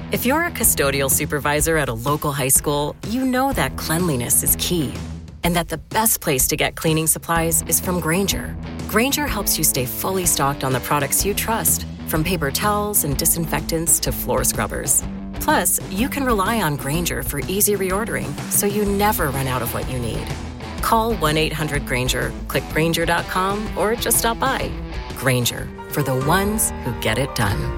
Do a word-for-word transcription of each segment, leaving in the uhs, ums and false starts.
If you're a custodial supervisor at a local high school, you know that cleanliness is key, and that the best place to get cleaning supplies is from Grainger. Grainger helps you stay fully stocked on the products you trust, from paper towels and disinfectants to floor scrubbers. Plus, you can rely on Grainger for easy reordering, so you never run out of what you need. Call one eight hundred Grainger, click Grainger dot com, or just stop by. Grainger, for the ones who get it done.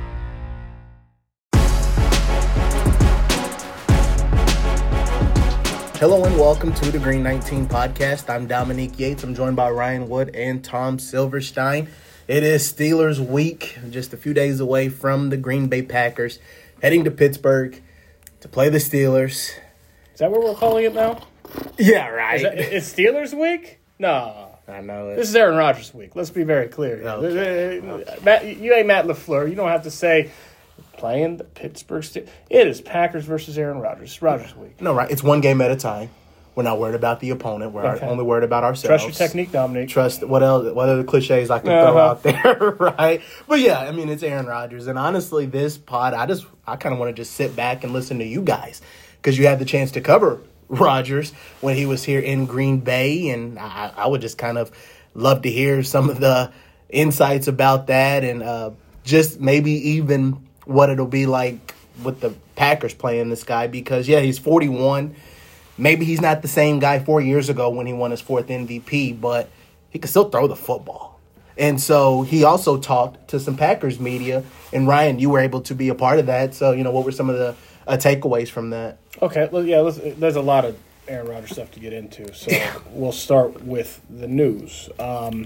Hello and welcome to the Green nineteen podcast. I'm Dominique Yates. I'm joined by Ryan Wood and Tom Silverstein. It is Steelers week, just a few days away from the Green Bay Packers, heading to Pittsburgh to play the Steelers. Is that what we're calling it now? Yeah, right. Is that, it's Steelers week? No. I know it. This is Aaron Rodgers week. Let's be very clear. Okay. Okay. Matt, you ain't Matt LaFleur. You don't have to say playing the Pittsburgh Steelers. It is Packers versus Aaron Rodgers. It's Rodgers week. No, right. It's one game at a time. We're not worried about the opponent. We're Okay. only worried about ourselves. Trust your technique, Dominic. Trust what else? What other cliches I can Uh-huh. throw out there, right? But yeah, I mean, it's Aaron Rodgers, and honestly, this pod, I just, I kind of want to just sit back and listen to you guys because you had the chance to cover Rodgers when he was here in Green Bay, and I, I would just kind of love to hear some of the insights about that, and uh, just maybe even what it'll be like with the Packers playing this guy because yeah, he's forty-one. Maybe he's not the same guy four years ago when he won his fourth M V P, but he can still throw the football. And so he also talked to some Packers media. And, Ryan, you were able to be a part of that. So, you know, what were some of the uh, takeaways from that? Okay, well, yeah, let's, there's a lot of Aaron Rodgers stuff to get into. So we'll start with the news. Um,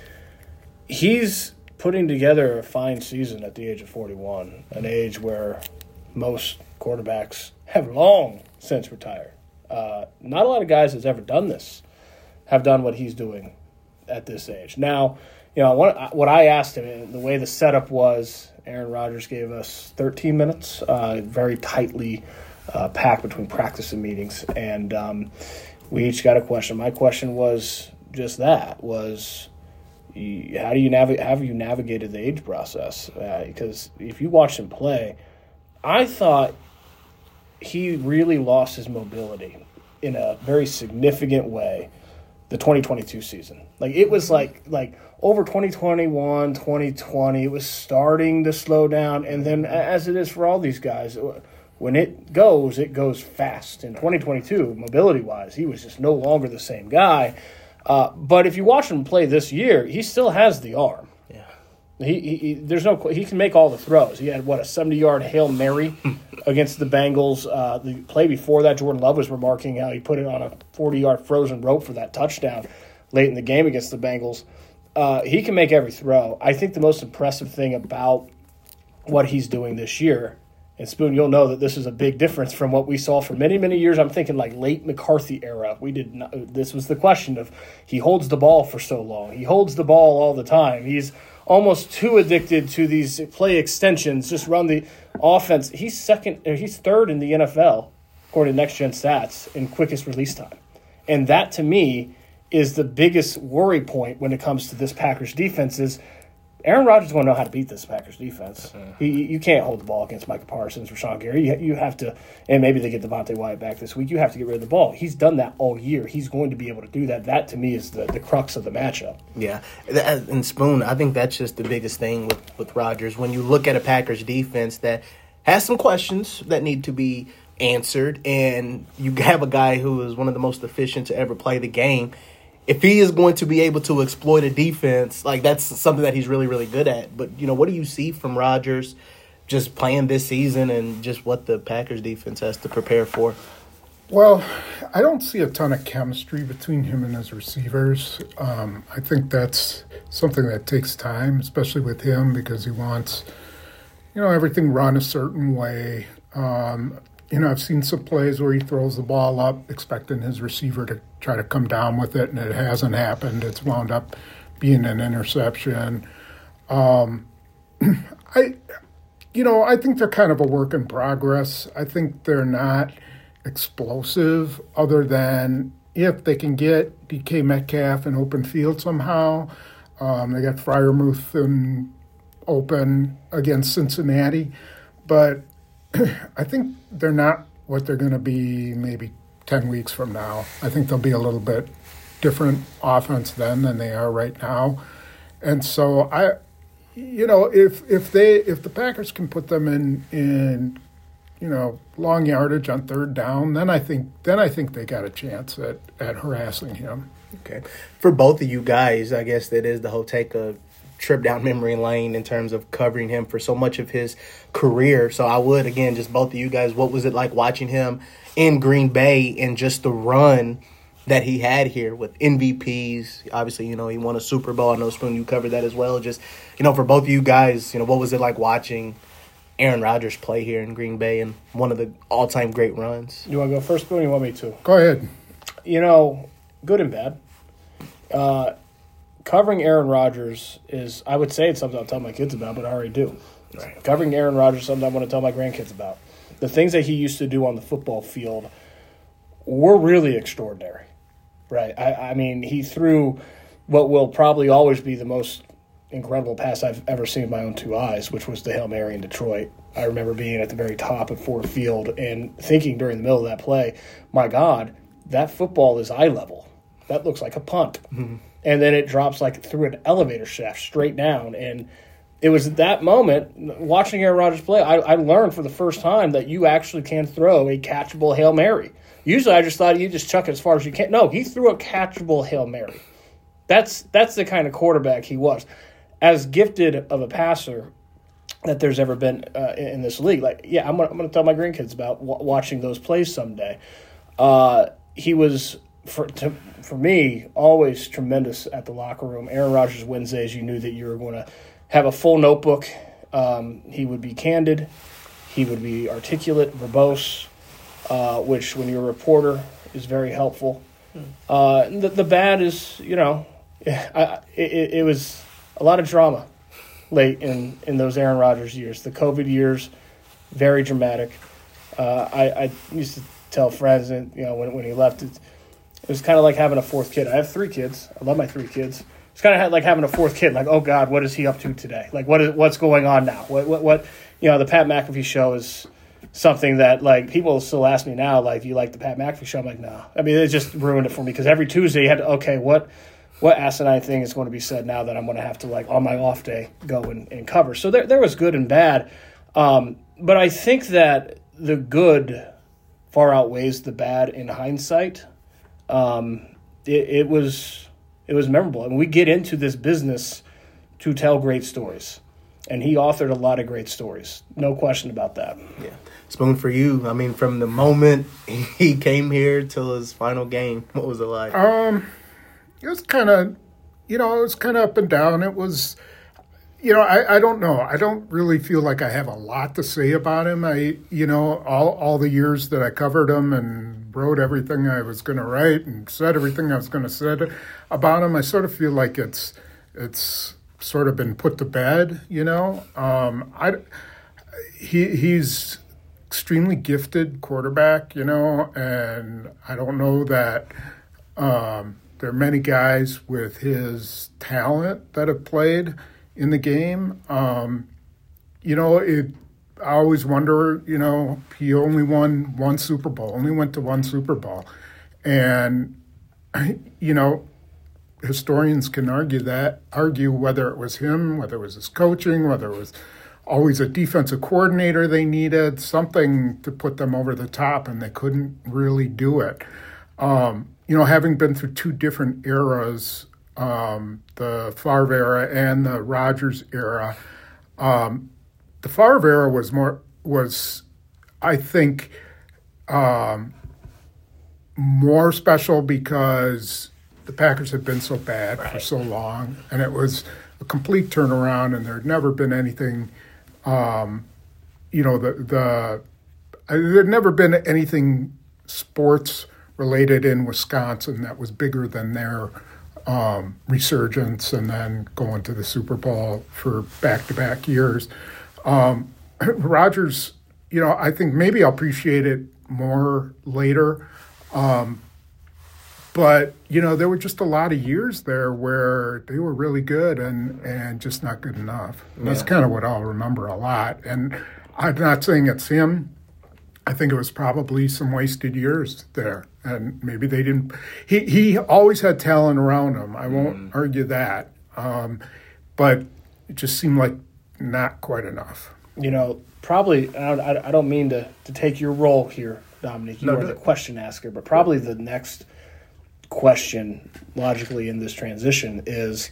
he's putting together a fine season at the age of forty-one, an age where most quarterbacks have long since retired. Uh, not a lot of guys that's ever done this have done what he's doing at this age. Now, you know, what, what I asked him, the way the setup was, Aaron Rodgers gave us thirteen minutes, uh, very tightly uh, packed between practice and meetings, and um, we each got a question. My question was just that, was how do you navigate, how have you navigated the age process? Uh, because if you watch him play, I thought he really lost his mobility in a very significant way the twenty twenty-two season. Like, it was like like over twenty twenty-one, twenty twenty, it was starting to slow down. And then, as it is for all these guys, when it goes, it goes fast. In twenty twenty-two, mobility-wise, he was just no longer the same guy. Uh, but if you watch him play this year, he still has the arm. Yeah. He, he, he there's no he can make all the throws. He had what a seventy-yard Hail Mary against the Bengals. Uh, the play before that, Jordan Love was remarking how he put it on a forty-yard frozen rope for that touchdown late in the game against the Bengals. Uh, he can make every throw. I think the most impressive thing about what he's doing this year, and Spoon, you'll know that this is a big difference from what we saw for many, many years. I'm thinking like late McCarthy era. We did not, this was the question of he holds the ball for so long. He holds the ball all the time. He's almost too addicted to these play extensions, just run the offense. He's second, or he's third in the N F L, according to Next Gen Stats, in quickest release time. And that, to me, is the biggest worry point when it comes to this Packers defense is Aaron Rodgers is going to know how to beat this Packers defense. Uh-huh. He, you can't hold the ball against Micah Parsons or Rashawn Gary. You, you have to, and maybe they get Devontae Wyatt back this week, you have to get rid of the ball. He's done that all year. He's going to be able to do that. That, to me, is the, the crux of the matchup. Yeah. And, Spoon, I think that's just the biggest thing with, with Rodgers. When you look at a Packers defense that has some questions that need to be answered, and you have a guy who is one of the most efficient to ever play the game, if he is going to be able to exploit a defense, like that's something that he's really, really good at. But, you know, what do you see from Rodgers just playing this season and just what the Packers defense has to prepare for? Well, I don't see a ton of chemistry between him and his receivers. Um, I think that's something that takes time, especially with him, because he wants, you know, everything run a certain way. Um, you know, I've seen some plays where he throws the ball up expecting his receiver to try to come down with it, and it hasn't happened. It's wound up being an interception. Um, I, you know, I think they're kind of a work in progress. I think they're not explosive other than if they can get D K Metcalf in open field somehow. Um, they got Freiermuth and open against Cincinnati. But I think they're not what they're going to be maybe ten weeks from now. I think they'll be a little bit different offense then than they are right now. And so I, you know, if if they if the Packers can put them in in you know long yardage on third down, then I think then I think they got a chance at at harassing him. Okay, for both of you guys, I guess that is the whole take of trip down memory lane in terms of covering him for so much of his career. So I would, again, just both of you guys, what was it like watching him in Green Bay and just the run that he had here with M V Ps? Obviously, you know, he won a Super Bowl. I know, Spoon, you covered that as well. Just, you know, for both of you guys, you know, what was it like watching Aaron Rodgers play here in Green Bay and one of the all-time great runs? You want to go first, Spoon, or you want me to? Go ahead. You know, good and bad. Uh, covering Aaron Rodgers is, I would say it's something I'll tell my kids about, but I already do. Right. Covering Aaron Rodgers is something I want to tell my grandkids about. The things that he used to do on the football field were really extraordinary. Right. I, I mean, he threw what will probably always be the most incredible pass I've ever seen with my own two eyes, which was the Hail Mary in Detroit. I remember being at the very top of Ford Field and thinking during the middle of that play, my God, that football is eye level. That looks like a punt. Mm-hmm. And then it drops like through an elevator shaft straight down. And it was at that moment, watching Aaron Rodgers play, I, I learned for the first time that you actually can throw a catchable Hail Mary. Usually I just thought you just chuck it as far as you can. No, he threw a catchable Hail Mary. That's that's the kind of quarterback he was. As gifted of a passer that there's ever been uh, in, in this league. Like, yeah, I'm gonna, I'm going to tell my grandkids about w- watching those plays someday. Uh, he was, for to, for me, always tremendous at the locker room. Aaron Rodgers Wednesdays, you knew that you were going to have a full notebook. Um, he would be candid. He would be articulate, verbose, uh, which when you're a reporter is very helpful. Uh, the, the bad is, you know, I, it, it was a lot of drama late in, in those Aaron Rodgers years. The COVID years, very dramatic. Uh, I, I used to tell friends, and you know, when when he left, it, it was kind of like having a fourth kid. I have three kids. I love my three kids. It's kind of like having a fourth kid. Like, oh God, what is he up to today? Like, what is what's going on now? What what what? You know, the Pat McAfee show is something that, like, people still ask me now, like, do you like the Pat McAfee show? I'm like, no. I mean, it just ruined it for me because every Tuesday you had to, okay, what what asinine thing is going to be said now that I'm going to have to, like, on my off day go and, and cover. So there there was good and bad. Um, but I think that the good far outweighs the bad in hindsight. Um, it, it was it was memorable. And we get into this business to tell great stories. And he authored a lot of great stories. No question about that. Yeah. Spoon, for you, I mean, from the moment he came here till his final game, what was it like? Um, it was kind of, you know, it was kind of up and down. It was, you know, I, I don't know. I don't really feel like I have a lot to say about him. I, you know, all, all the years that I covered him and wrote everything I was going to write and said everything I was going to say about him, I sort of feel like it's, it's, sort of been put to bed, you know. Um, I, he he's extremely gifted quarterback, you know, and I don't know that um, there are many guys with his talent that have played in the game. Um, you know, it. I always wonder, you know, he only won one Super Bowl, only went to one Super Bowl, and you know. Historians can argue that, argue whether it was him, whether it was his coaching, whether it was always a defensive coordinator they needed, something to put them over the top, and they couldn't really do it. Um, you know, having been through two different eras, um, the Favre era and the Rodgers era, um, the Favre era was more, was, I think, um, more special because the Packers had been so bad right. for so long, and it was a complete turnaround, and there had never been anything, um, you know, the the there had never been anything sports-related in Wisconsin that was bigger than their um, resurgence and then going to the Super Bowl for back-to-back years. Um, Rodgers, you know, I think maybe I'll appreciate it more later, um, but, you know, there were just a lot of years there where they were really good and, and just not good enough. And that's yeah. kind of what I'll remember a lot. And I'm not saying it's him. I think it was probably some wasted years there, and maybe they didn't. He he always had talent around him. I won't mm. argue that, um, but it just seemed like not quite enough. You know, probably. I, I don't mean to, to take your role here, Dominic. You no, are no. the question asker, but probably the next question, logically in this transition, is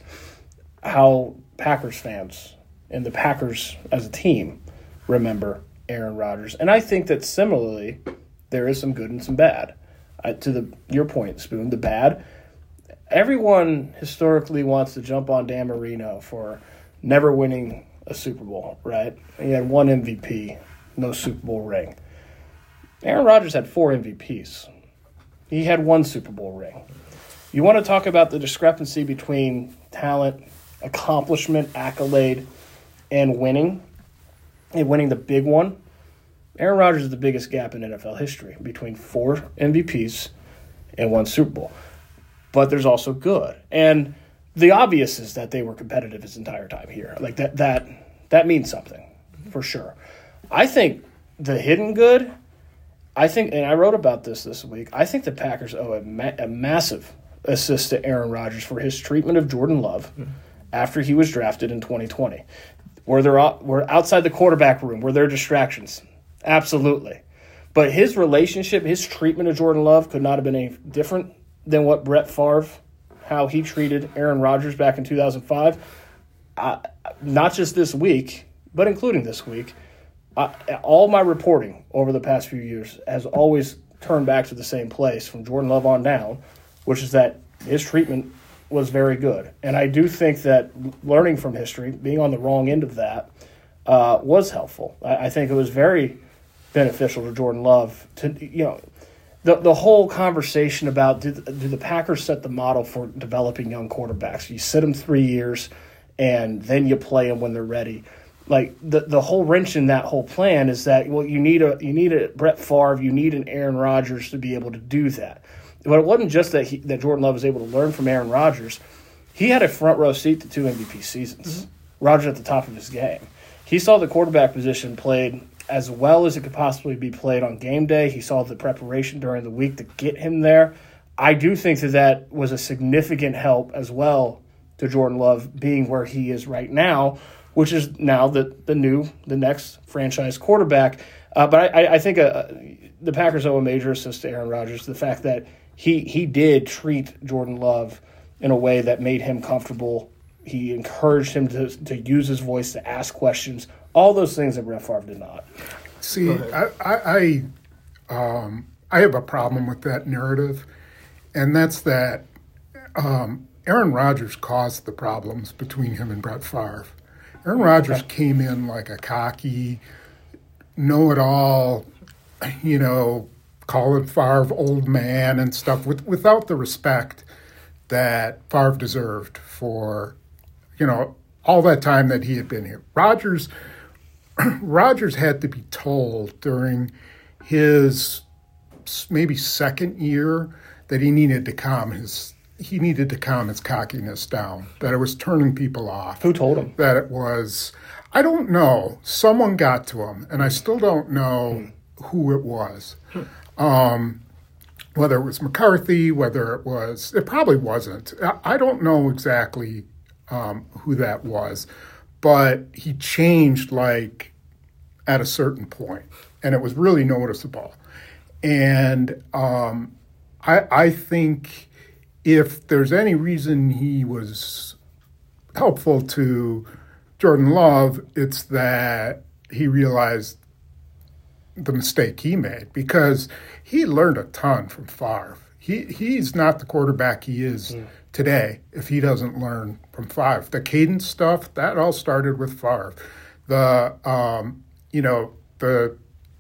how Packers fans and the Packers as a team remember Aaron Rodgers. And I think that similarly, there is some good and some bad. Uh, to the your point, Spoon, the bad, everyone historically wants to jump on Dan Marino for never winning a Super Bowl, right? He had one M V P, no Super Bowl ring. Aaron Rodgers had four M V Ps. He had one Super Bowl ring. You want to talk about the discrepancy between talent, accomplishment, accolade, and winning, and winning the big one? Aaron Rodgers is the biggest gap in N F L history between four M V Ps and one Super Bowl. But there's also good. And the obvious is that they were competitive his entire time here. Like that that that means something, for sure. I think the hidden good, I think, and I wrote about this this week, I think the Packers owe a, ma- a massive assist to Aaron Rodgers for his treatment of Jordan Love mm-hmm. after he was drafted in twenty twenty. Were there were outside the quarterback room, were there distractions? Absolutely. But his relationship, his treatment of Jordan Love could not have been any different than what Brett Favre, how he treated Aaron Rodgers back in two thousand five. Uh, not just this week, but including this week. Uh, all my reporting over the past few years has always turned back to the same place from Jordan Love on down, which is that his treatment was very good. And I do think that learning from history, being on the wrong end of that, uh, was helpful. I, I think it was very beneficial to Jordan Love to, you know, the the whole conversation about do, do the Packers set the model for developing young quarterbacks? You sit them three years and then you play them when they're ready. Like the the whole wrench in that whole plan is that, well, you need a you need a Brett Favre, you need an Aaron Rodgers to be able to do that. But it wasn't just that he, that Jordan Love was able to learn from Aaron Rodgers. He had a front row seat to two M V P seasons. Mm-hmm. Rodgers at the top of his game. He saw the quarterback position played as well as it could possibly be played on game day. He saw the preparation during the week to get him there. I do think that that was a significant help as well to Jordan Love being where he is right now, which is now the the new, the next franchise quarterback. Uh, but I, I think uh, the Packers owe a major assist to Aaron Rodgers. The fact that he he did treat Jordan Love in a way that made him comfortable. He encouraged him to to use his voice, to ask questions, all those things that Brett Favre did not. See, I I, I, um, I have a problem with that narrative, and that's that um, Aaron Rodgers caused the problems between him and Brett Favre. Aaron Rodgers came in like a cocky, know-it-all, you know, calling Favre old man and stuff with, without the respect that Favre deserved for, you know, all that time that he had been here. Rodgers, Rodgers had to be told during his maybe second year that he needed to calm his he needed to calm his cockiness down, that it was turning people off. Who told him? That it was, I don't know. Someone got to him, and I still don't know hmm. who it was. Hmm. Um, whether it was McCarthy, whether it was, it probably wasn't. I, I don't know exactly um, who that was, but he changed like at a certain point, and it was really noticeable. And um, I, I think if there's any reason he was helpful to Jordan Love, it's that he realized the mistake he made, because he learned a ton from Favre. He he's not the quarterback he is mm. today if he doesn't learn from Favre. The cadence stuff, that all started with Favre. The um, you know, the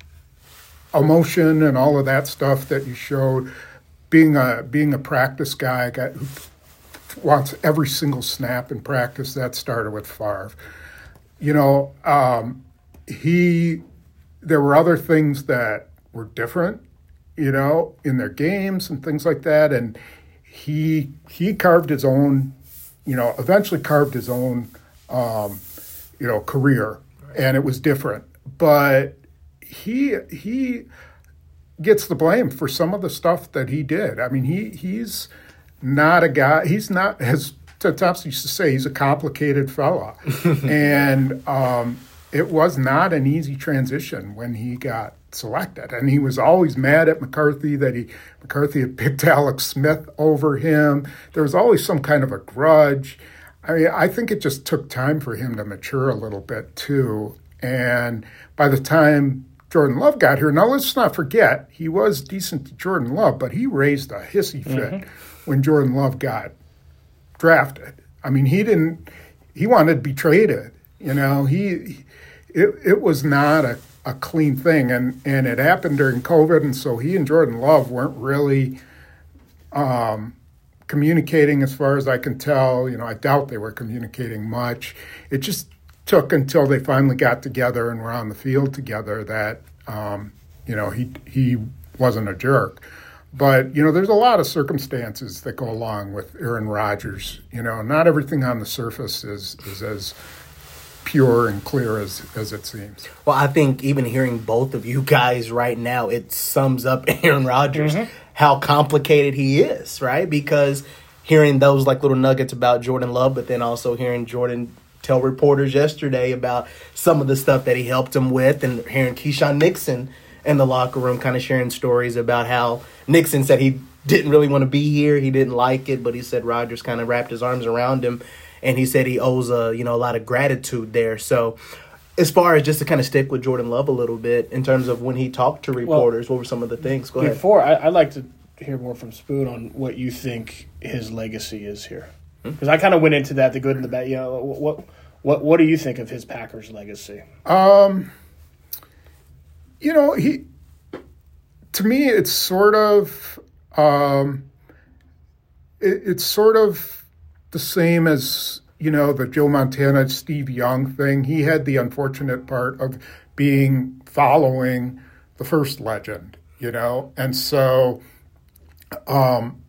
emotion and all of that stuff that you showed, being a being a practice guy, guy who wants every single snap in practice, that started with Favre. You know, um, he there were other things that were different, you know, in their games and things like that, and he he carved his own, you know, eventually carved his own, um, you know, career, and it was different. but he he gets the blame for some of the stuff that he did. I mean, he he's not a guy. He's not, as Ted Thompson used to say, he's a complicated fella, and um, it was not an easy transition when he got selected. And he was always mad at McCarthy that he McCarthy had picked Alex Smith over him. There was always some kind of a grudge. I mean, I think it just took time for him to mature a little bit too. And by the time Jordan Love got here, now let's not forget, he was decent to Jordan Love, but he raised a hissy fit mm-hmm. when Jordan Love got drafted. I mean, he didn't, he wanted to be traded. You know, he, it, it was not a, a clean thing. And, and it happened during COVID. And so he and Jordan Love weren't really um, communicating as far as I can tell. You know, I doubt they were communicating much. It just took until they finally got together and were on the field together that, um, you know, he he wasn't a jerk. But, you know, there's a lot of circumstances that go along with Aaron Rodgers. You know, not everything on the surface is, is as pure and clear as, as it seems. Well, I think even hearing both of you guys right now, it sums up Aaron Rodgers, mm-hmm. how complicated he is, right? Because hearing those like little nuggets about Jordan Love, but then also hearing Jordan tell reporters yesterday about some of the stuff that he helped him with, and hearing Keyshawn Nixon in the locker room kind of sharing stories about how Nixon said he didn't really want to be here. He didn't like it, but he said Rodgers kind of wrapped his arms around him, and he said he owes a, you know, a lot of gratitude there. So as far as just to kind of stick with Jordan Love a little bit in terms of when he talked to reporters, well, what were some of the things? Go ahead. Before, I, I'd like to hear more from Spoon on what you think his legacy is here. Because I kind of went into that, the good and the bad. You know, what what what do you think of his Packers legacy? Um, you know, he to me, it's sort of um, it, it's sort of the same as, you know, the Joe Montana, Steve Young thing. He had the unfortunate part of being following the first legend, you know, and so um,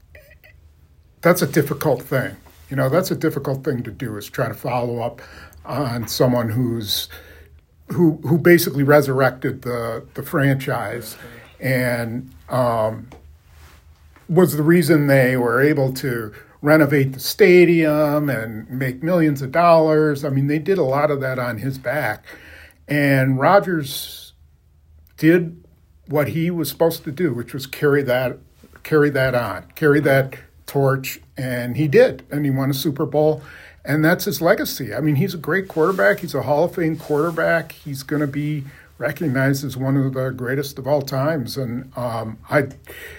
that's a difficult thing. You know, that's a difficult thing to do, is try to follow up on someone who's who who basically resurrected the the franchise and um, was the reason they were able to renovate the stadium and make millions of dollars. I mean, they did a lot of that on his back. And Rodgers did what he was supposed to do, which was carry that carry that on, carry that torch, and he did, and he won a Super Bowl, and that's his legacy. I mean, he's a great quarterback. He's a Hall of Fame quarterback. He's going to be recognized as one of the greatest of all times, and um, I,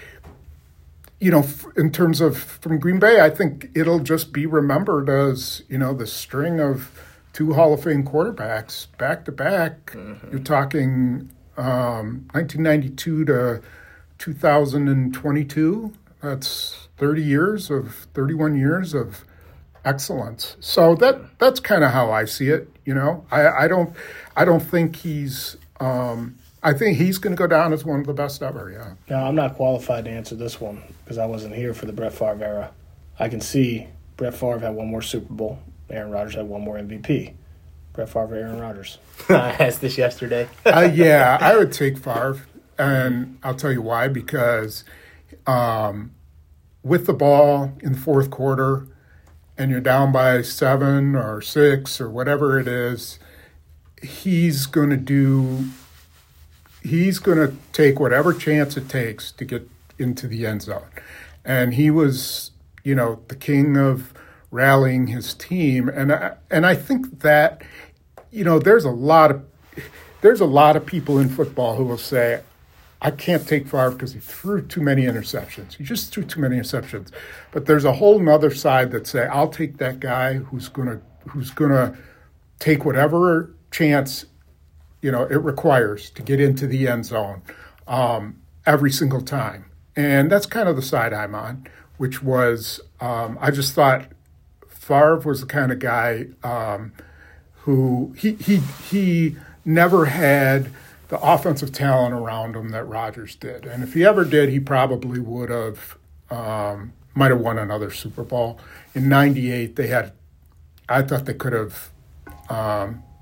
you know, in terms of from Green Bay, I think it'll just be remembered as, you know, the string of two Hall of Fame quarterbacks back to back. Mm-hmm. You're talking um, nineteen ninety-two to two thousand twenty-two. That's thirty years of thirty-one years of excellence. So that that's kind of how I see it. You know, I, I don't I don't think he's um, I think he's going to go down as one of the best ever. Yeah. Now, I'm not qualified to answer this one because I wasn't here for the Brett Favre era. I can see Brett Favre had one more Super Bowl. Aaron Rodgers had one more M V P. Brett Favre, Aaron Rodgers. I asked this yesterday. uh, yeah, I would take Favre, and I'll tell you why. Because Um, with the ball in the fourth quarter and you're down by seven or six or whatever it is, he's going to do, he's going to take whatever chance it takes to get into the end zone. And he was, you know, the king of rallying his team. And I, and I think that, you know, there's a lot of, there's a lot of people in football who will say, I can't take Favre because he threw too many interceptions. He just threw too many interceptions. But there's a whole nother side that say, I'll take that guy who's gonna who's gonna take whatever chance, you know, it requires to get into the end zone um, every single time. And that's kind of the side I'm on, which was um, I just thought Favre was the kind of guy um, who he he he never had the offensive talent around him that Rodgers did. And if he ever did, he probably would have, um, might have won another Super Bowl. In ninety-eight, they had, I thought they could have um,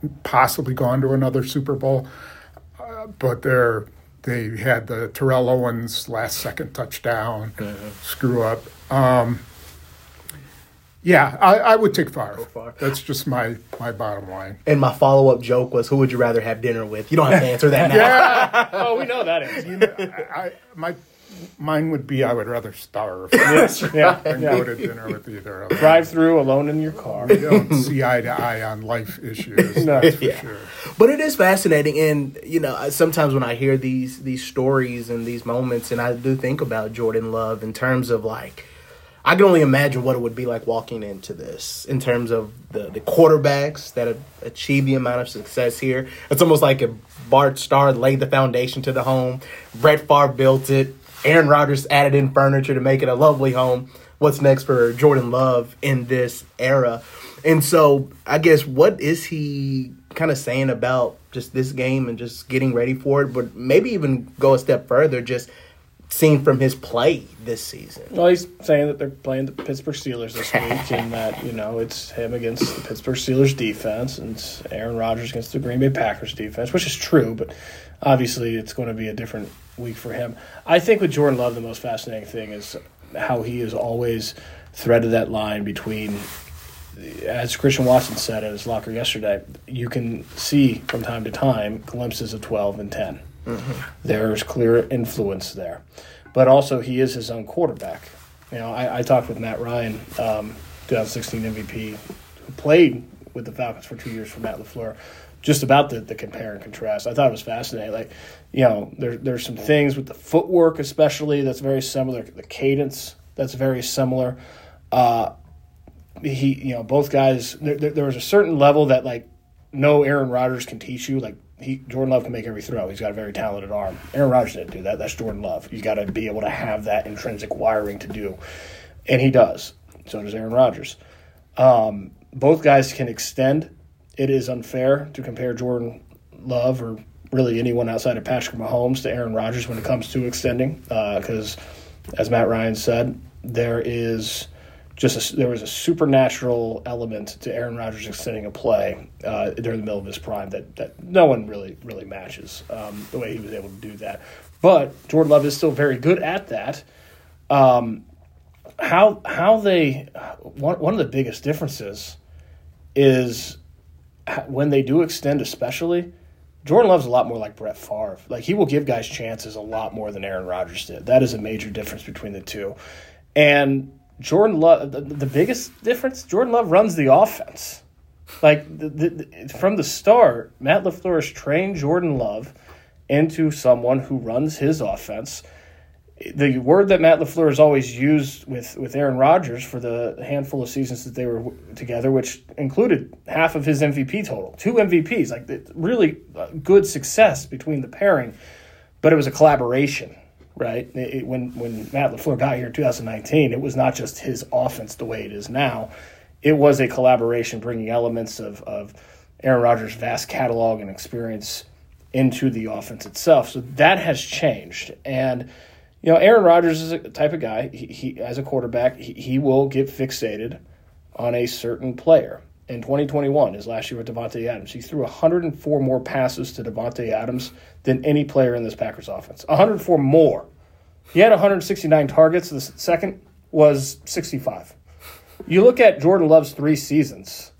possibly gone to another Super Bowl, uh, but they're they had the Terrell Owens last second touchdown mm-hmm. screw up. Um, yeah, I, I would take Favre. That's just my, my bottom line. And my follow up joke was, who would you rather have dinner with? You don't have to answer that now. Yeah. Oh, we know that is. You know, I, I, my mine would be I would rather starve yes, yeah, than yeah. go to dinner with either of them. Drive through alone in your car. We don't see eye to eye on life issues. No. That's for yeah. sure. But it is fascinating, and you know, sometimes when I hear these these stories and these moments, and I do think about Jordan Love in terms of like, I can only imagine what it would be like walking into this in terms of the, the quarterbacks that have achieved the amount of success here. It's almost like if Bart Starr laid the foundation to the home, Brett Favre built it, Aaron Rodgers added in furniture to make it a lovely home. What's next for Jordan Love in this era? And so I guess what is he kind of saying about just this game and just getting ready for it? But maybe even go a step further, just seen from his play this season. Well, he's saying that they're playing the Pittsburgh Steelers this week and that, you know, it's him against the Pittsburgh Steelers defense and Aaron Rodgers against the Green Bay Packers defense, which is true, but obviously it's going to be a different week for him. I think with Jordan Love, the most fascinating thing is how he has always threaded that line between, as Christian Watson said at his locker yesterday, you can see from time to time glimpses of twelve and ten. Mm-hmm. There's clear influence there. But also he is his own quarterback. You know, I, I talked with Matt Ryan, um, twenty sixteen M V P, who played with the Falcons for two years for Matt LaFleur, just about the, the compare and contrast. I thought it was fascinating. Like, you know, there, there's some things with the footwork especially that's very similar, the cadence that's very similar. Uh, he, you know, both guys, there, there, there was a certain level that, like, no Aaron Rodgers can teach you. Like, he, Jordan Love can make every throw. He's got a very talented arm. Aaron Rodgers didn't do that. That's Jordan Love. You've got to be able to have that intrinsic wiring to do. And he does. So does Aaron Rodgers. Um, both guys can extend. It is unfair to compare Jordan Love or really anyone outside of Patrick Mahomes to Aaron Rodgers when it comes to extending. Because, uh, as Matt Ryan said, there is just a, there was a supernatural element to Aaron Rodgers extending a play uh, during the middle of his prime that, that no one really really matches um, the way he was able to do that. But Jordan Love is still very good at that. Um, how how they one one of the biggest differences is when they do extend, especially. Jordan Love's a lot more like Brett Favre. Like, he will give guys chances a lot more than Aaron Rodgers did. That is a major difference between the two. And Jordan Love, the, the biggest difference, Jordan Love runs the offense. Like, the, the, from the start, Matt LaFleur has trained Jordan Love into someone who runs his offense. The word that Matt LaFleur has always used with, with Aaron Rodgers for the handful of seasons that they were together, which included half of his M V P total, two M V Ps, like really good success between the pairing, but it was a collaboration, right? It, when when Matt LaFleur got here in two thousand nineteen, it was not just his offense the way it is now. It was a collaboration bringing elements of, of Aaron Rodgers' vast catalog and experience into the offense itself. So that has changed. And you know, Aaron Rodgers is a type of guy, he, he as a quarterback, he, he will get fixated on a certain player. In twenty twenty-one, his last year with Davante Adams, he threw one hundred four more passes to Davante Adams than any player in this Packers offense. one hundred four more. He had one hundred sixty-nine targets. The second was sixty-five. You look at Jordan Love's three seasons.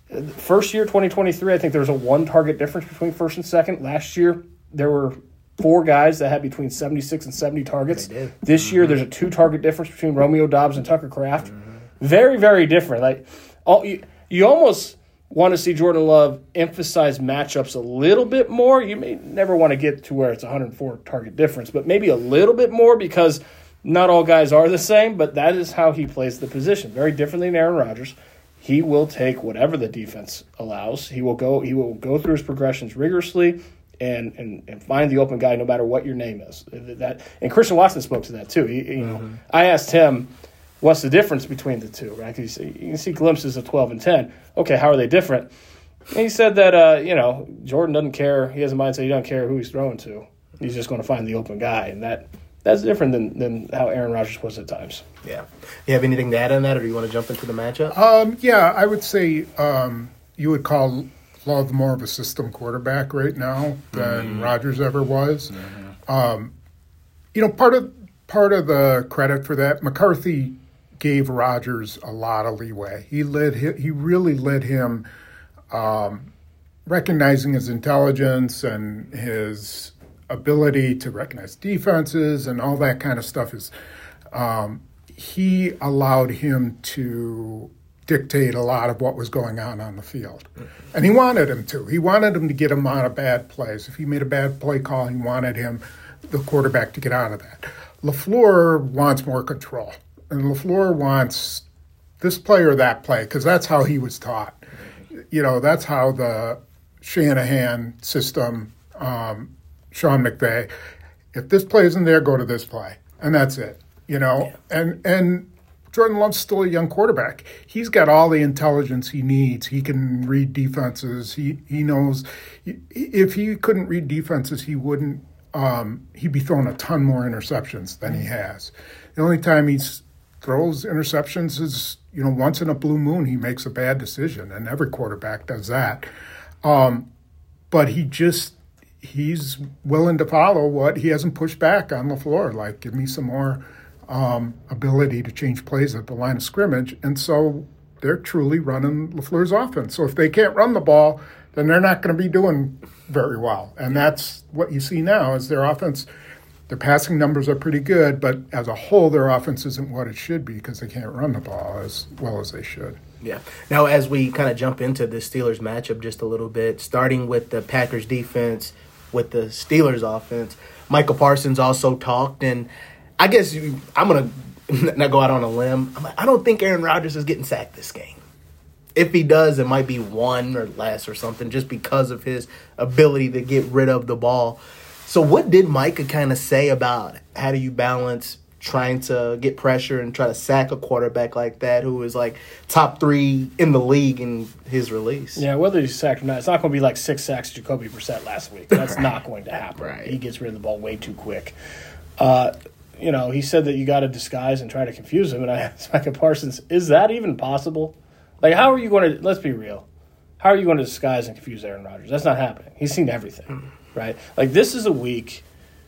First year, twenty twenty-three, I think there was a one-target difference between first and second. Last year, there were four guys that had between seventy-six and seventy targets. This mm-hmm. year, there's a two-target difference between Romeo Doubs and Tucker Kraft. Mm-hmm. Very, very different. Like, all, you, you almost want to see Jordan Love emphasize matchups a little bit more. You may never want to get to where it's a one hundred four target difference, but maybe a little bit more because not all guys are the same, but that is how he plays the position. Very differently than Aaron Rodgers. He will take whatever the defense allows. He will go, he will go through his progressions rigorously. And, and and find the open guy no matter what your name is. That and Christian Watson spoke to that too. He, you know, mm-hmm. I asked him, "What's the difference between the two?" Right? Because you can see glimpses of twelve and ten. Okay, how are they different? And he said that uh, you know Jordan doesn't care. He has a mindset. He doesn't care who he's throwing to. He's just going to find the open guy, and that that's different than, than how Aaron Rodgers was at times. Yeah. You have anything to add on that, or do you want to jump into the matchup? Um, yeah, I would say um, you would call love more of a system quarterback right now than mm-hmm. Rodgers ever was. Mm-hmm. Um, you know, part of part of the credit for that, McCarthy gave Rodgers a lot of leeway. He led he really led him, um, recognizing his intelligence and his ability to recognize defenses and all that kind of stuff. Is um, he allowed him to dictate a lot of what was going on on the field. Mm-hmm. And he wanted him to. He wanted him to get him out of bad plays. If he made a bad play call, he wanted him, the quarterback, to get out of that. LaFleur wants more control. And LaFleur wants this play or that play, because that's how he was taught. You know, that's how the Shanahan system, um, Sean McVay, if this play isn't there, go to this play. And that's it. You know, yeah. and and Jordan Love's still a young quarterback. He's got all the intelligence he needs. He can read defenses. He he knows if he couldn't read defenses, he wouldn't. Um, he'd be throwing a ton more interceptions than he has. The only time he throws interceptions is, you know, once in a blue moon he makes a bad decision, and every quarterback does that. Um, but he just he's willing to follow what he hasn't pushed back on LaFleur. Like, give me some more. Um, ability to change plays at the line of scrimmage, and so they're truly running LaFleur's offense. So if they can't run the ball, then they're not going to be doing very well. And that's what you see now is their offense, their passing numbers are pretty good, but as a whole, their offense isn't what it should be because they can't run the ball as well as they should. Yeah. Now, as we kind of jump into the Steelers matchup just a little bit, starting with the Packers defense with the Steelers offense, Michael Parsons also talked, and I guess you, I'm going to not go out on a limb. I'm like, I don't think Aaron Rodgers is getting sacked this game. If he does, it might be one or less or something just because of his ability to get rid of the ball. So what did Micah kind of say about how do you balance trying to get pressure and try to sack a quarterback like that who is like top three in the league in his release? Yeah, whether he's sacked or not, it's not going to be like six sacks Jacoby Brissett last week. That's right. Not going to happen. Right. He gets rid of the ball way too quick. Uh You know, he said that you got to disguise and try to confuse him. And I asked Micah Parsons, is that even possible? Like, how are you going to – let's be real. How are you going to disguise and confuse Aaron Rodgers? That's not happening. He's seen everything, right? Like, this is a week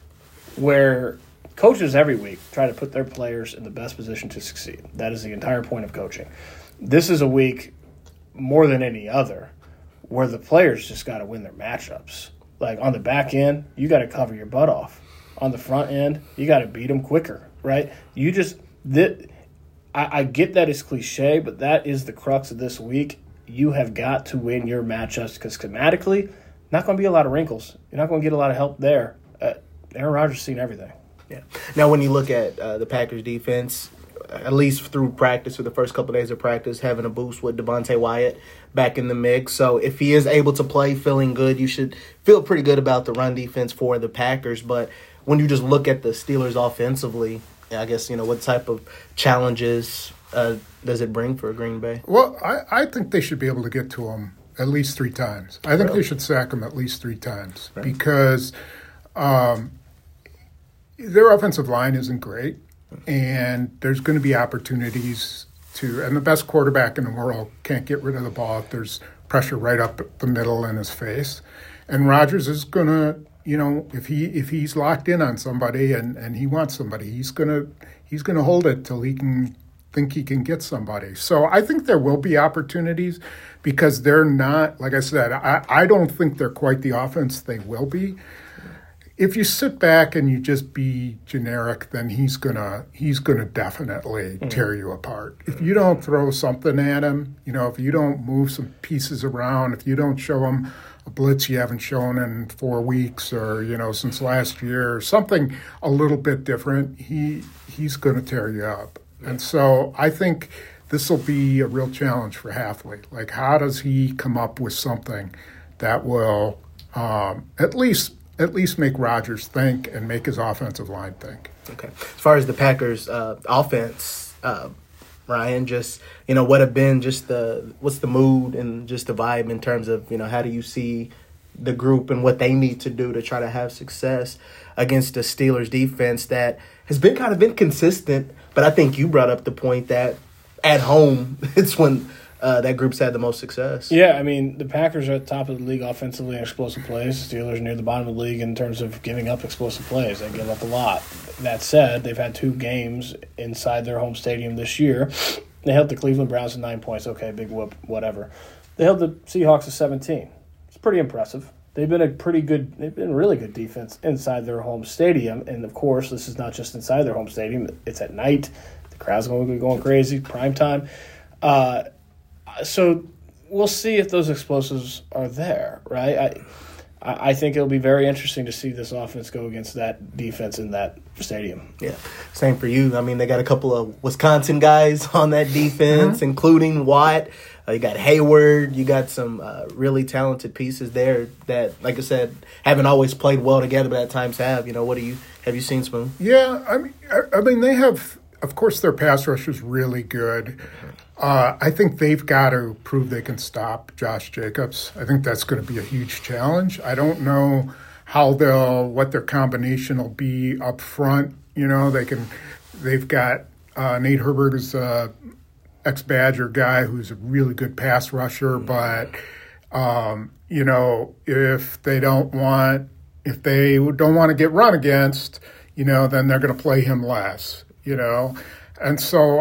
where coaches every week try to put their players in the best position to succeed. That is the entire point of coaching. This is a week, more than any other, where the players just got to win their matchups. Like, on the back end, you got to cover your butt off. On the front end, you got to beat them quicker, right? You just that. I, I get that it's cliche, but that is the crux of this week. You have got to win your matchups because schematically, not going to be a lot of wrinkles. You're not going to get a lot of help there. Uh, Aaron Rodgers has seen everything. Yeah. Now, when you look at uh, the Packers defense, at least through practice, for the first couple of days of practice, having a boost with Devontae Wyatt back in the mix. So if he is able to play feeling good, you should feel pretty good about the run defense for the Packers. But when you just look at the Steelers offensively, I guess, you know, what type of challenges uh, does it bring for Green Bay? Well, I, I think they should be able to get to him at least three times. I think really? they should sack him at least three times right. because um, their offensive line isn't great, and there's going to be opportunities to – and the best quarterback in the world can't get rid of the ball if there's pressure right up the middle in his face. And Rodgers is going to – you know, if he if he's locked in on somebody and, and he wants somebody, he's gonna he's gonna hold it till he can think he can get somebody. So I think there will be opportunities because they're not, like I said, I, I don't think they're quite the offense they will be. If you sit back and you just be generic, then he's gonna he's gonna definitely mm. tear you apart. If you don't throw something at him, you know, if you don't move some pieces around, if you don't show him a blitz you haven't shown in four weeks or, you know, since last year, or something a little bit different, he he's going to tear you up. And so I think this will be a real challenge for Hafley. Like, how does he come up with something that will um, at least at least make Rodgers think and make his offensive line think? Okay. As far as the Packers' uh, offense, uh, Ryan, just, you know, what have been just the, what's the mood and just the vibe in terms of, you know, how do you see the group and what they need to do to try to have success against the Steelers defense that has been kind of inconsistent, but I think you brought up the point that at home, it's when uh, that group's had the most success. Yeah, I mean, the Packers are at the top of the league offensively in explosive plays. The Steelers are near the bottom of the league in terms of giving up explosive plays. They give up a lot. That said, they've had two games inside their home stadium this year. They held the Cleveland Browns to nine points. Okay, big whoop, whatever. They held the Seahawks to seventeen. It's pretty impressive. They've been a pretty good, they've been really good defense inside their home stadium. And, of course, this is not just inside their home stadium. It's at night. The crowd's going to be going crazy, prime time. Uh, so we'll see if those explosives are there, right? I I think it'll be very interesting to see this offense go against that defense in that stadium. Yeah, same for you. I mean, they got a couple of Wisconsin guys on that defense, mm-hmm. including Watt. Uh, you got Hayward. You got some uh, really talented pieces there that, like I said, haven't always played well together, but at times have. You know, what do you have you seen, Spoon? Yeah, I mean, I, I mean, they have. Of course, their pass rush is really good. Uh, I think they've got to prove they can stop Josh Jacobs. I think that's going to be a huge challenge. I don't know how they'll, what their combination will be up front. You know, they can, they've got uh, Nate Herbert is a ex-Badger guy who's a really good pass rusher, but um, you know, if they don't want, if they don't want to get run against, you know, then they're going to play him less. You know, and so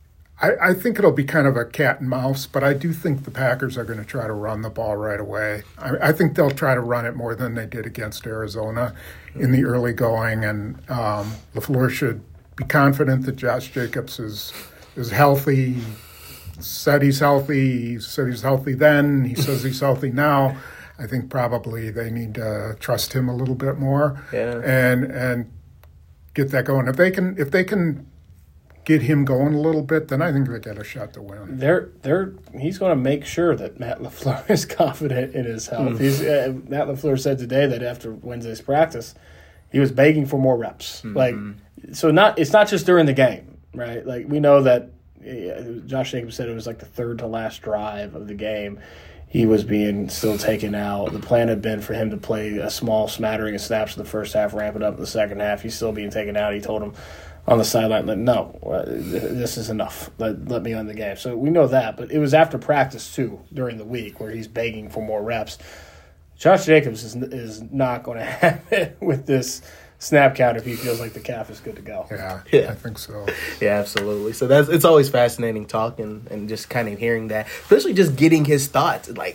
I, I think it'll be kind of a cat and mouse, but I do think the Packers are going to try to run the ball right away. I, I think they'll try to run it more than they did against Arizona in the early going, and um, LaFleur should be confident that Josh Jacobs is is healthy. He said he's healthy. He said he's healthy then. He says he's healthy now. I think probably they need to trust him a little bit more. Yeah. And and. Get that going. If they can, if they can get him going a little bit, then I think they got a shot to win. They're they're he's going to make sure that Matt LaFleur is confident in his health. Mm. He's uh, Matt LaFleur said today that after Wednesday's practice, he was begging for more reps. Mm-hmm. Like, so not it's not just during the game, right? Like we know that uh, Josh Jacobs said it was like the third to last drive of the game. He was being still taken out. The plan had been for him to play a small smattering of snaps in the first half, ramp it up in the second half. He's still being taken out. He told him on the sideline, like, no, this is enough. Let, let me on the game. So we know that. But it was after practice, too, during the week, where he's begging for more reps. Josh Jacobs is, is not going to have it with this snap count if he feels like the calf is good to go. Yeah, yeah. I think so. Yeah, absolutely. So that's it's always fascinating talking and just kind of hearing that, especially just getting his thoughts. Like,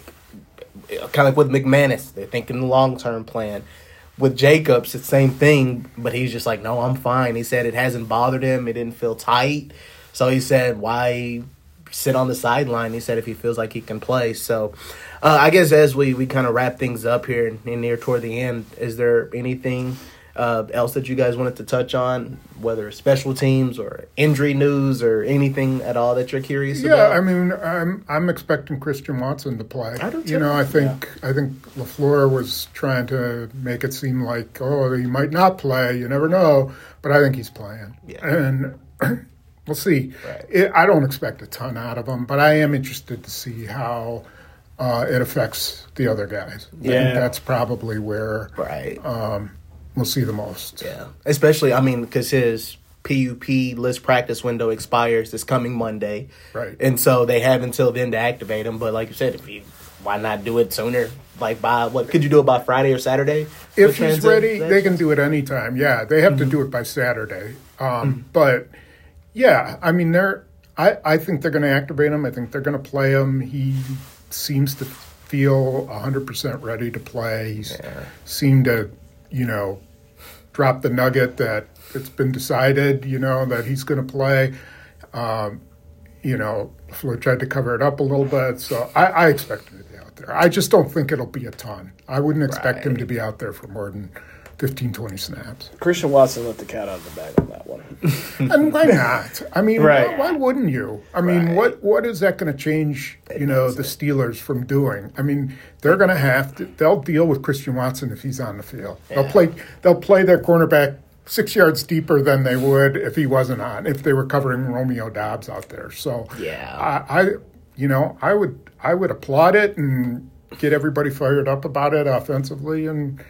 kind of like with McManus, they're thinking the long-term plan. With Jacobs, it's the same thing, but he's just like, no, I'm fine. He said it hasn't bothered him. It didn't feel tight. So he said, why sit on the sideline? He said if he feels like he can play. So uh, I guess as we, we kind of wrap things up here and near toward the end, is there anything – Uh, else that you guys wanted to touch on, whether it's special teams or injury news or anything at all that you're curious yeah, about? Yeah, I mean, I'm I'm expecting Christian Watson to play. I do too. You know, I think yeah. I think LaFleur was trying to make it seem like, oh, he might not play. You never know, but I think he's playing. Yeah. And we'll see. Right. It, I don't expect a ton out of him, but I am interested to see how uh, it affects the other guys. I yeah, think that's probably where right. Um, we'll see the most. Yeah, especially, I mean, because his P U P list practice window expires this coming Monday. Right. And so they have until then to activate him. But like you said, if you, why not do it sooner? Like by, what, could you do it by Friday or Saturday? If he's ready, they can do it anytime. Yeah, they have mm-hmm. to do it by Saturday. Um, mm-hmm. But, yeah, I mean, they're. I, I think they're going to activate him. I think they're going to play him. He seems to feel one hundred percent ready to play. He's yeah. seemed to... you know, drop the nugget that it's been decided, you know, that he's going to play. Um, you know, Floyd tried to cover it up a little bit, so I, I expect him to be out there. I just don't think it'll be a ton. I wouldn't expect right. him to be out there for more than fifteen, twenty snaps. Christian Watson let the cat out of the bag on that one. And why not? I mean, right. why, why wouldn't you? I mean, right. what what is that going to change, you know, the Steelers from doing? I mean, they're going to have to, they'll deal with Christian Watson if he's on the field. Yeah. They'll play they'll play their cornerback six yards deeper than they would if he wasn't on, if they were covering Romeo Doubs out there. So, yeah. I, I you know, I would I would applaud it and get everybody fired up about it offensively, and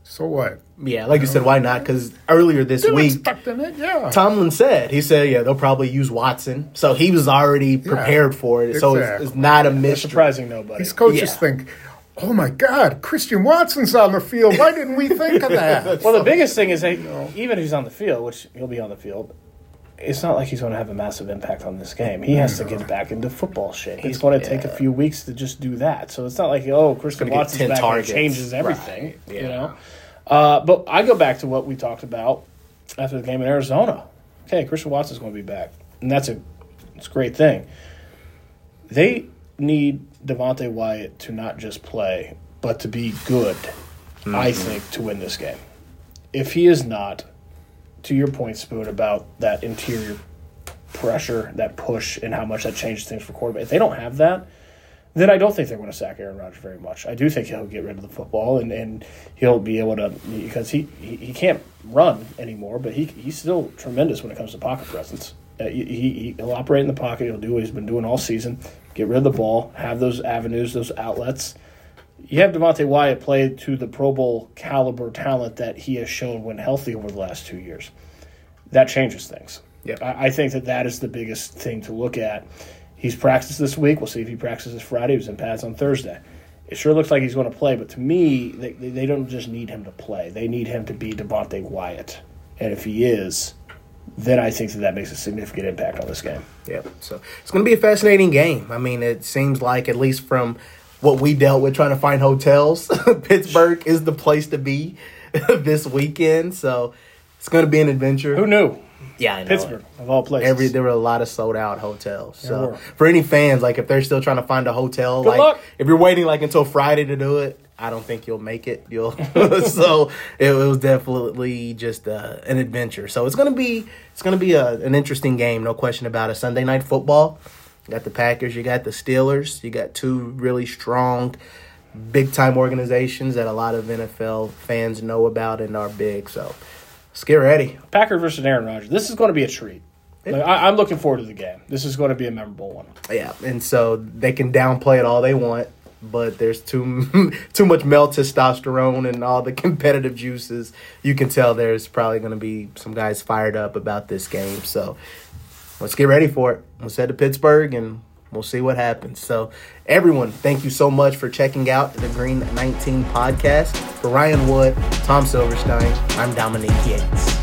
So what? Yeah, like you said, why not? Because earlier this They're week, expecting it, yeah. Tomlin said, he said, yeah, they'll probably use Watson. So he was already prepared for it. So exactly. it's, it's not a It's mystery. surprising nobody. These coaches Yeah. think, oh my God, Christian Watson's on the field. Why didn't we think of that? Well, the biggest thing is that even if he's on the field, which he'll be on the field, it's not like he's going to have a massive impact on this game. He has to get back into football shape. He's going to take a few weeks to just do that. So it's not like, oh, Christian Gonna get Watson's ten back and targets. it changes everything. Right. You Yeah. know. Uh, but I go back to what we talked about after the game in Arizona. Okay, Christian Watson's going to be back, and that's a it's a great thing. They need Devontae Wyatt to not just play, but to be good, mm-hmm. I think, to win this game. If he is not, to your point, Spoon, about that interior pressure, that push, and how much that changes things for quarterback, if they don't have that, then I don't think they're going to sack Aaron Rodgers very much. I do think he'll get rid of the football, and, and he'll be able to, because he, he, he can't run anymore, but he he's still tremendous when it comes to pocket presence. Uh, he, he, he'll operate in the pocket. He'll do what he's been doing all season, get rid of the ball, have those avenues, those outlets. You have Devontae Wyatt play to the Pro Bowl caliber talent that he has shown when healthy over the last two years. That changes things. Yep. I, I think that that is the biggest thing to look at. He's practiced this week. We'll see if he practices Friday. He was in pads on Thursday. It sure looks like he's going to play, but to me, they, they don't just need him to play. They need him to be Devontae Wyatt. And if he is, then I think that that makes a significant impact on this game. Yeah, so it's going to be a fascinating game. I mean, it seems like, at least from what we dealt with trying to find hotels, Pittsburgh is the place to be this weekend. So it's going to be an adventure. Who knew? Yeah, I know. Pittsburgh, of all places. Every there were a lot of sold out hotels. There So were. for any fans, like if they're still trying to find a hotel, Good like luck. if you're waiting like until Friday to do it, I don't think you'll make it. You'll so it, it was definitely just uh, an adventure. So it's gonna be it's gonna be a, an interesting game, no question about it. Sunday night football. You got the Packers, you got the Steelers, you got two really strong, big time organizations that a lot of N F L fans know about and are big. So let's get ready. Packers versus Aaron Rodgers. This is going to be a treat. Like, I, I'm looking forward to the game. This is going to be a memorable one. Yeah, and so they can downplay it all they want, but there's too too much male testosterone and all the competitive juices. You can tell there's probably going to be some guys fired up about this game. So let's get ready for it. Let's head to Pittsburgh, and we'll see what happens. So everyone, thank you so much for checking out the Green nineteen podcast. For Ryan Wood, Tom Silverstein, I'm Dominique Yates.